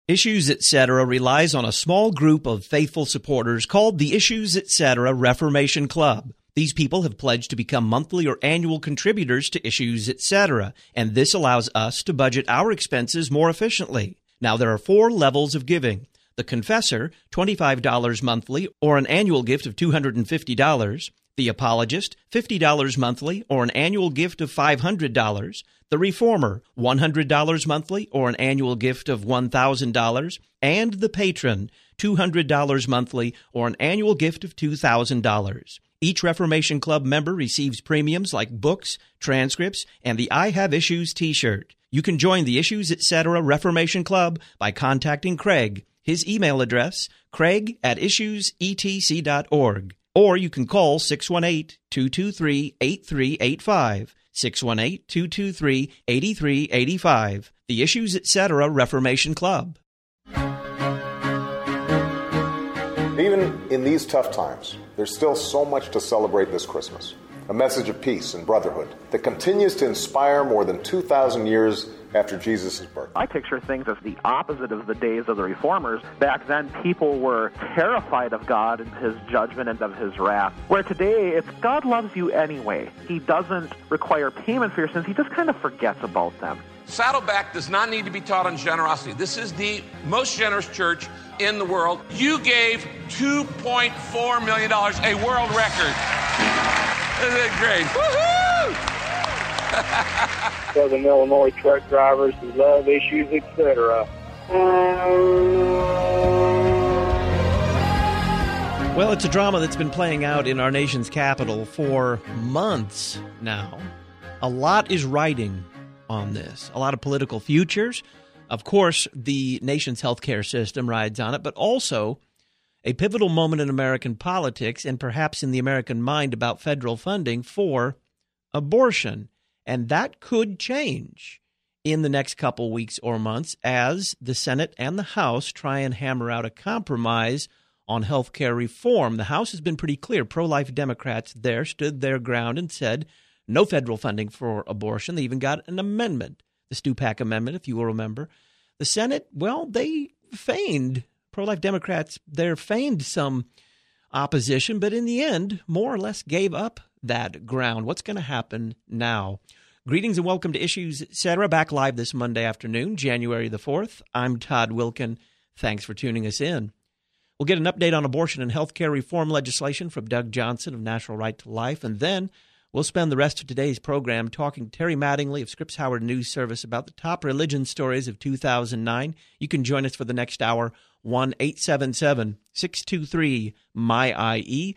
Issues Etc. relies on a small group of faithful supporters called the Issues Etc. Reformation Club. These people have pledged to become monthly or annual contributors to Issues Etc., and this allows us to budget our expenses more efficiently. Now, there are 4 levels of giving. The Confessor, $25 monthly or an annual gift of $250. The Apologist, $50 monthly or an annual gift of $500. The Reformer, $100 monthly or an annual gift of $1,000. And the Patron, $200 monthly or an annual gift of $2,000. Each Reformation Club member receives premiums like books, transcripts, and the I Have Issues t-shirt. You can join the Issues Etc. Reformation Club by contacting Craig. His email address, craig@issuesetc.org. Or you can call 618-223-8385, 618-223-8385, the Issues Etc. Reformation Club. Even in these tough times, there's still so much to celebrate this Christmas. A message of peace and brotherhood that continues to inspire more than 2,000 years after Jesus' birth. I picture things as the opposite of the days of the Reformers. Back then, people were terrified of God and His judgment and of His wrath. Where today, it's God loves you anyway. He doesn't require payment for your sins. He just kind of forgets about them. Saddleback does not need to be taught on generosity. This is the most generous church in the world. You gave $2.4 million, a world record. Isn't it great? Woohoo! Southern Illinois truck drivers who love Issues Etc. Well, it's a drama that's been playing out in our nation's capital for months now. A lot is riding on this. A lot of political futures. Of course, the nation's healthcare system rides on it, but also a pivotal moment in American politics and perhaps in the American mind about federal funding for abortion. And that could change in the next couple weeks or months as the Senate and the House try and hammer out a compromise on health care reform. The House has been pretty clear. Pro-life Democrats there stood their ground and said no federal funding for abortion. They even got an amendment, the Stupak Amendment, if you will remember. The Senate, well, they feigned, pro-life Democrats there feigned some opposition, but in the end, more or less gave up that ground. What's going to happen now? Greetings and welcome to Issues Etc. Back live this Monday afternoon, January the 4th. I'm Todd Wilkin. Thanks for tuning us in. We'll get an update on abortion and health care reform legislation from Doug Johnson of Natural Right to Life, and then we'll spend the rest of today's program talking to Terry Mattingly of Scripps Howard News Service about the top religion stories of 2009. You can join us for the next hour, 1-877-623-MY-IE,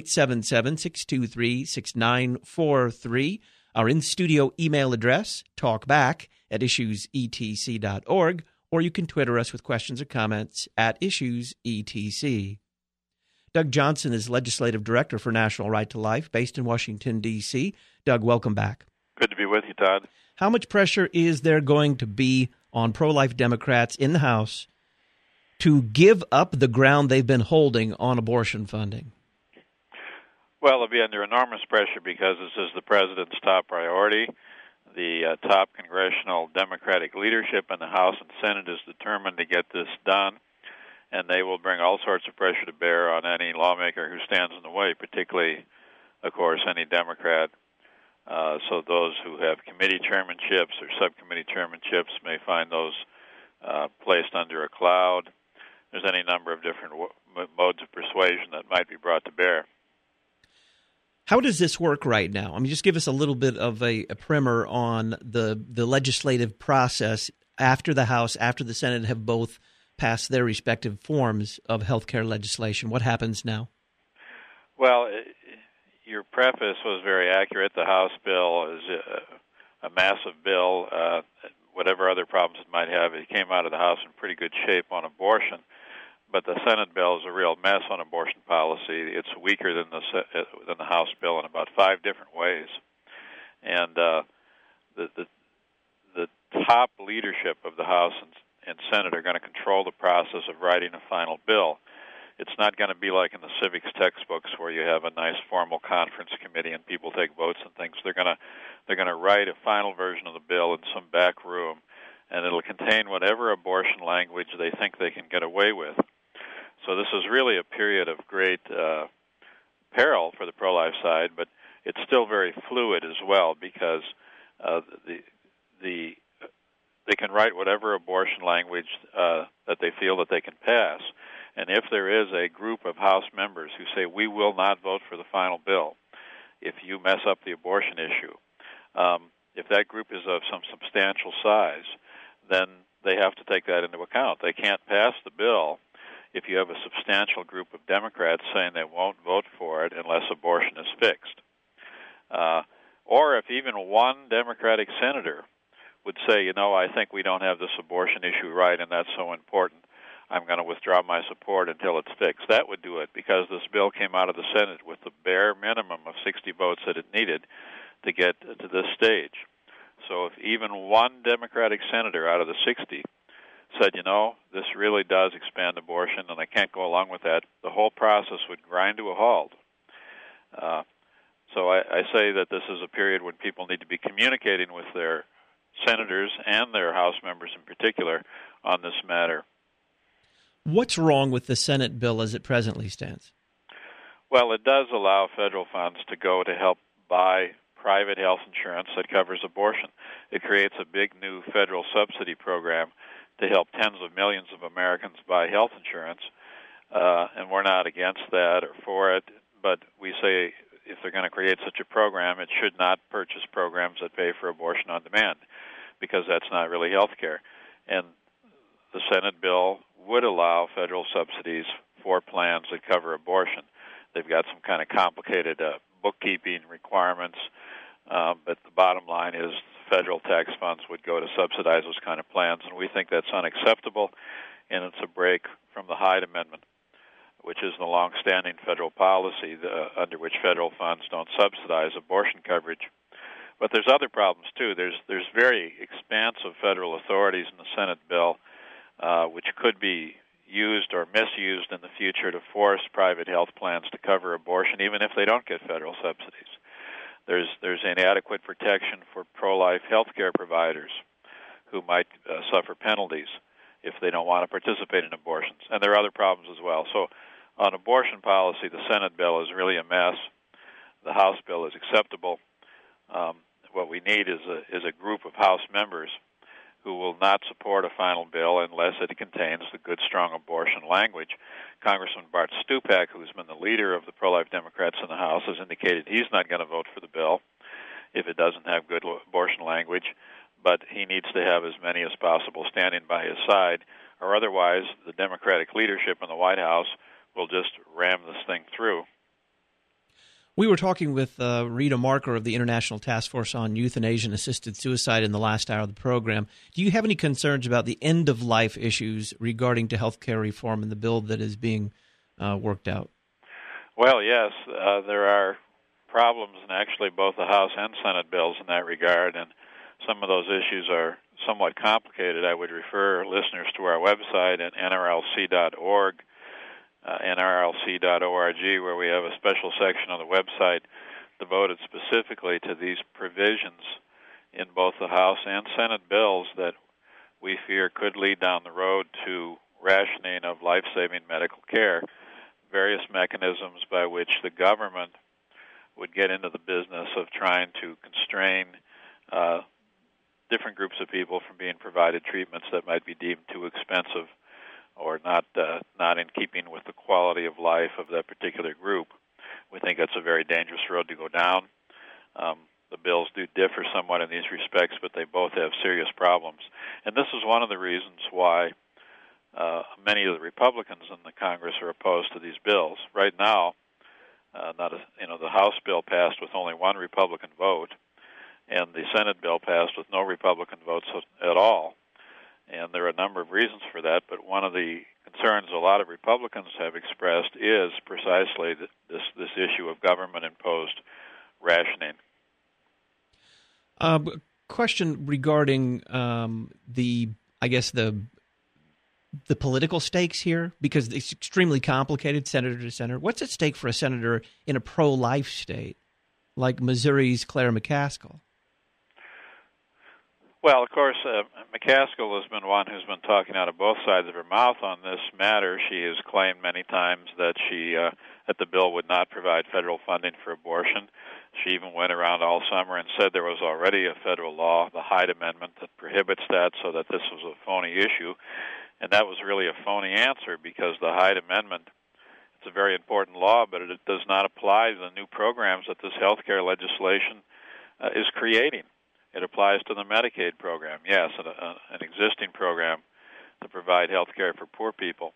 877-623-6943. Our in-studio email address, talkback@issuesetc.org, or you can Twitter us with questions or comments at IssuesETC. Doug Johnson is Legislative Director for National Right to Life, based in Washington, D.C. Doug, welcome back. Good to be with you, Todd. How much pressure is there going to be on pro-life Democrats in the House to give up the ground they've been holding on abortion funding? Well, they'll be under enormous pressure because this is the president's top priority. The top congressional Democratic leadership in the House and Senate is determined to get this done, and they will bring all sorts of pressure to bear on any lawmaker who stands in the way, particularly, of course, any Democrat. So those who have committee chairmanships or subcommittee chairmanships may find those placed under a cloud. There's any number of different modes of persuasion that might be brought to bear. How does this work right now? I mean, just give us a little bit of a primer on the legislative process after the House, after the Senate have both passed their respective forms of health care legislation. What happens now? Well, your preface was very accurate. The House bill is a massive bill. Whatever other problems it might have, it came out of the House in pretty good shape on abortion. But the Senate bill is a real mess on abortion policy. It's weaker than the House bill in about 5 different ways. And the top leadership of the House and Senate are going to control the process of writing a final bill. It's not going to be like in the civics textbooks where you have a nice formal conference committee and people take votes and things. They're going to write a final version of the bill in some back room, and it'll contain whatever abortion language they think they can get away with. So this is really a period of great peril for the pro-life side, but it's still very fluid as well, because they can write whatever abortion language that they feel that they can pass. And if there is a group of House members who say, we will not vote for the final bill if you mess up the abortion issue, if that group is of some substantial size, then they have to take that into account. They can't pass the bill if you have a substantial group of Democrats saying they won't vote for it unless abortion is fixed. Or if even one Democratic senator would say, I think we don't have this abortion issue right, and that's so important, I'm going to withdraw my support until it's fixed. That would do it, because this bill came out of the Senate with the bare minimum of 60 votes that it needed to get to this stage. So if even one Democratic senator out of the 60 said, this really does expand abortion and I can't go along with that, the whole process would grind to a halt. So I say that this is a period when people need to be communicating with their senators and their House members in particular on this matter. What's wrong with the Senate bill as it presently stands? Well, it does allow federal funds to go to help buy private health insurance that covers abortion. It creates a big new federal subsidy program to help tens of millions of Americans buy health insurance, and we're not against that or for it, but we say if they're going to create such a program, it should not purchase programs that pay for abortion on demand, because that's not really health care. And the Senate bill would allow federal subsidies for plans that cover abortion. They've got some kind of complicated bookkeeping requirements, but the bottom line is federal tax funds would go to subsidize those kind of plans, and we think that's unacceptable, and it's a break from the Hyde Amendment, which is the long-standing federal policy under which federal funds don't subsidize abortion coverage. But there's other problems, too. There's very expansive federal authorities in the Senate bill which could be used or misused in the future to force private health plans to cover abortion, even if they don't get federal subsidies. There's inadequate protection for pro-life health care providers who might suffer penalties if they don't want to participate in abortions. And there are other problems as well. So on abortion policy, the Senate bill is really a mess. The House bill is acceptable. What we need is a group of House members who will not support a final bill unless it contains the good, strong abortion language. Congressman Bart Stupak, who's been the leader of the pro-life Democrats in the House, has indicated he's not going to vote for the bill if it doesn't have good abortion language, but he needs to have as many as possible standing by his side, or otherwise the Democratic leadership in the White House will just ram this thing through. We were talking with Rita Marker of the International Task Force on Euthanasia-Assisted Suicide in the last hour of the program. Do you have any concerns about the end-of-life issues regarding to health care reform and the bill that is being worked out? Well, yes. There are problems in actually both the House and Senate bills in that regard, and some of those issues are somewhat complicated. I would refer listeners to our website at nrlc.org, nrlc.org, where we have a special section on the website devoted specifically to these provisions in both the House and Senate bills that we fear could lead down the road to rationing of life-saving medical care, various mechanisms by which the government would get into the business of trying to constrain different groups of people from being provided treatments that might be deemed too expensive or not in keeping with the quality of life of that particular group. We think that's a very dangerous road to go down. The bills do differ somewhat in these respects, but they both have serious problems. And this is one of the reasons why many of the Republicans in the Congress are opposed to these bills. Right now, the House bill passed with only one Republican vote, and the Senate bill passed with no Republican votes at all. And there are a number of reasons for that, but one of the concerns a lot of Republicans have expressed is precisely this issue of government-imposed rationing. Question regarding the political stakes here, because it's extremely complicated, senator to senator. What's at stake for a senator in a pro-life state like Missouri's Claire McCaskill? Well, of course, McCaskill has been one who's been talking out of both sides of her mouth on this matter. She has claimed many times that that the bill would not provide federal funding for abortion. She even went around all summer and said there was already a federal law, the Hyde Amendment, that prohibits that, so that this was a phony issue. And that was really a phony answer, because the Hyde Amendment, it's a very important law, but it does not apply to the new programs that this health care legislation is creating. It applies to the Medicaid program, yes, an existing program to provide health care for poor people.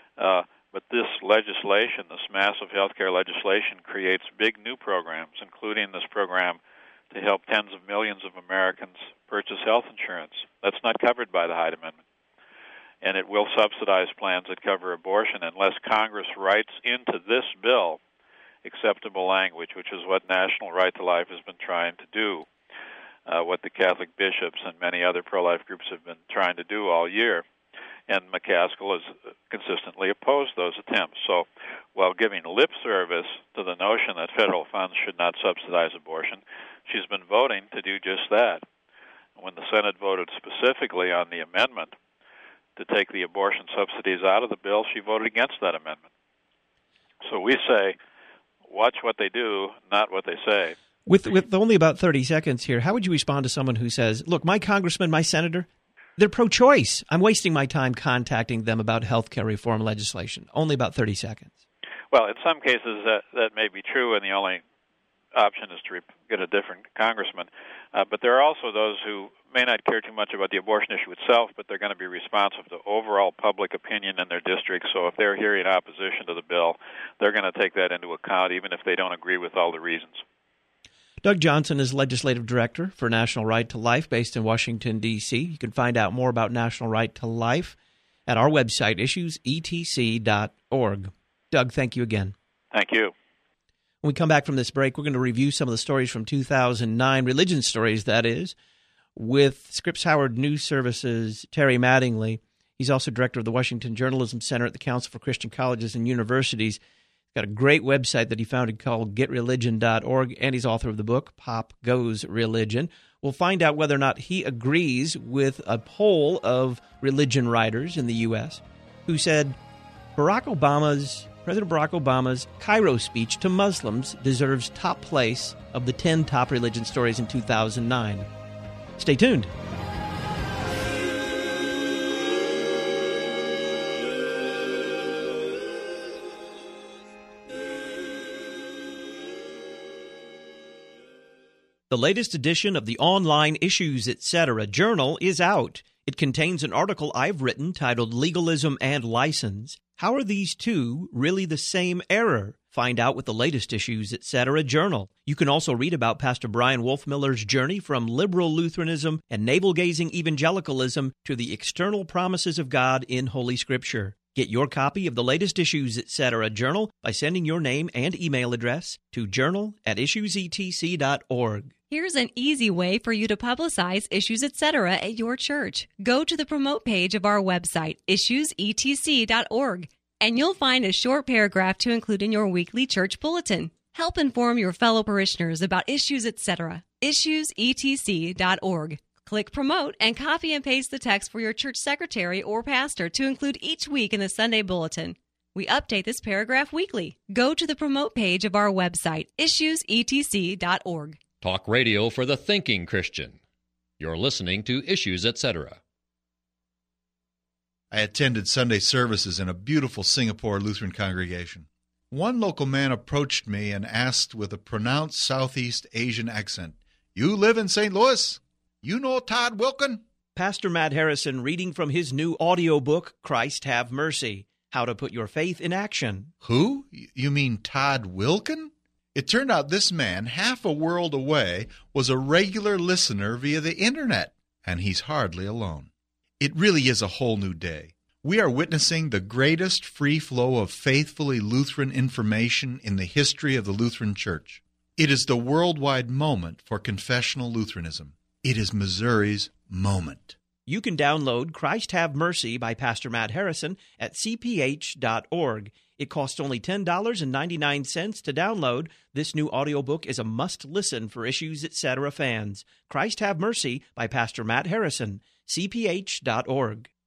But this legislation, this massive health care legislation, creates big new programs, including this program to help tens of millions of Americans purchase health insurance. That's not covered by the Hyde Amendment. And it will subsidize plans that cover abortion unless Congress writes into this bill acceptable language, which is what National Right to Life has been trying to do, what the Catholic bishops and many other pro-life groups have been trying to do all year. And McCaskill has consistently opposed those attempts. So while giving lip service to the notion that federal funds should not subsidize abortion, she's been voting to do just that. When the Senate voted specifically on the amendment to take the abortion subsidies out of the bill, she voted against that amendment. So we say, watch what they do, not what they say. With only about 30 seconds here, how would you respond to someone who says, look, my congressman, my senator, they're pro-choice. I'm wasting my time contacting them about health care reform legislation. Only about 30 seconds. Well, in some cases that may be true, and the only option is to get a different congressman. But there are also those who may not care too much about the abortion issue itself, but they're going to be responsive to overall public opinion in their district. So if they're hearing opposition to the bill, they're going to take that into account, even if they don't agree with all the reasons. Doug Johnson is Legislative Director for National Right to Life based in Washington, D.C. You can find out more about National Right to Life at our website, issuesetc.org. Doug, thank you again. Thank you. When we come back from this break, we're going to review some of the stories from 2009, religion stories, that is, with Scripps Howard News Service's Terry Mattingly. He's also director of the Washington Journalism Center at the Council for Christian Colleges and Universities. Got a great website that he founded called getreligion.org, and he's author of the book, Pop Goes Religion. We'll find out whether or not he agrees with a poll of religion writers in the U.S. who said President Barack Obama's Cairo speech to Muslims deserves top place of the 10 top religion stories in 2009. Stay tuned. The latest edition of the online Issues Etc. journal is out. It contains an article I've written titled Legalism and License. How are these two really the same error? Find out with the latest Issues Etc. journal. You can also read about Pastor Brian Wolfmiller's journey from liberal Lutheranism and navel-gazing evangelicalism to the external promises of God in Holy Scripture. Get your copy of the latest Issues Etc. journal by sending your name and email address to journal@issuesetc.org. Here's an easy way for you to publicize Issues Etc. at your church. Go to the promote page of our website, issuesetc.org, and you'll find a short paragraph to include in your weekly church bulletin. Help inform your fellow parishioners about Issues Etc. issuesetc.org. Click Promote and copy and paste the text for your church secretary or pastor to include each week in the Sunday bulletin. We update this paragraph weekly. Go to the promote page of our website, issuesetc.org. Talk radio for the thinking Christian. You're listening to Issues Etc. I attended Sunday services in a beautiful Singapore Lutheran congregation. One local man approached me and asked with a pronounced Southeast Asian accent, "You live in St. Louis? You know Todd Wilken?" Pastor Matt Harrison reading from his new audiobook, Christ Have Mercy, How to Put Your Faith in Action. Who? You mean Todd Wilken? It turned out this man, half a world away, was a regular listener via the internet, and he's hardly alone. It really is a whole new day. We are witnessing the greatest free flow of faithfully Lutheran information in the history of the Lutheran Church. It is the worldwide moment for confessional Lutheranism. It is Missouri's moment. You can download Christ Have Mercy by Pastor Matt Harrison at cph.org. It costs only $10.99 to download. This new audiobook is a must-listen for Issues Etc. fans. Christ Have Mercy by Pastor Matt Harrison, cph.org.